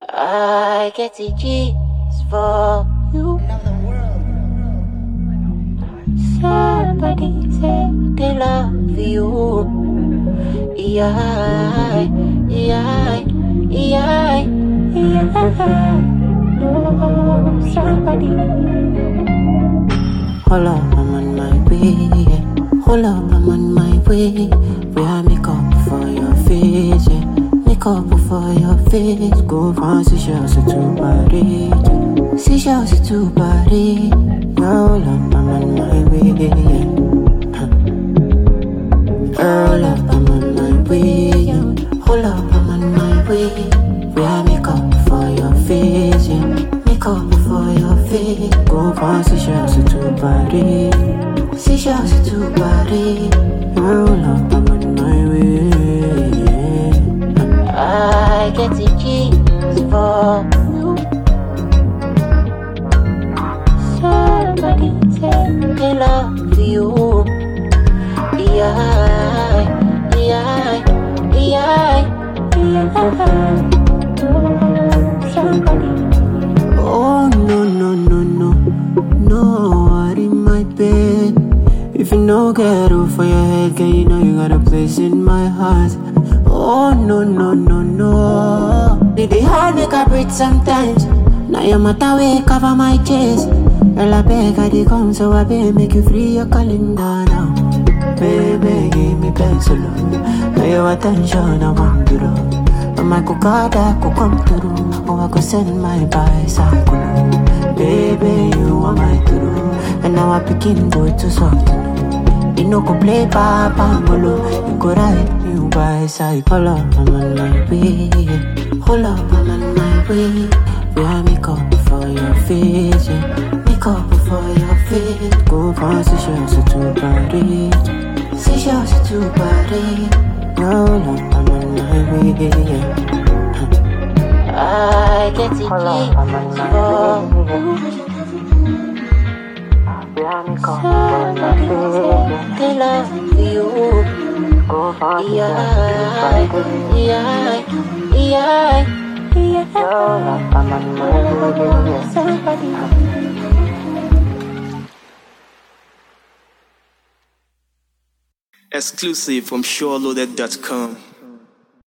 I get the G's for you. Somebody say they love you. Yeah, yeah, yeah, yeah. No, somebody. Hold up, I'm on my way. Hold up, I'm on my way. We have makeup for your face, yeah. Makeup for your face. Go from seashells to Paris. Seashells to Paris. Hold up, I'm on my way, yeah. Hold up, I'm on my way, yeah. Hold up, I'm on my way. We have makeup for your face, yeah. Makeup for your face. Go from seashells to Paris. Seashells to Paris. Hold up, I'm on my way. I get the G's for you. Somebody say they love you. Yeah, yeah, yeah, yeah. Somebody. Oh no, no, no, no, no, what in my bed? If you no get up for your head, girl, you know you got a place in my heart. Oh no, no, no, no. They hard make I breathe sometimes. Now your matter way cover my chest. Girl, I beg I dey come, so I beg make you free your calendar now. Baby, give me pencil. Now your attention I want to do. But my cocada could come through. Oh, I could send my bicycle. Baby, you are my true. And now I begin go to something. You know go play papa molo. You go ride you bicycle. Hold up, I'm on my way. Hold up, I'm on my way. We have makeup for your face, yeah. Makeup for your face. Go from seashells to Paris. Seashells to Paris. Hold up, I'm on my way, yeah. I get the G's for you. They love you. Yeah, yeah, yeah, yeah. Somebody. Exclusive from SureLoaded.com.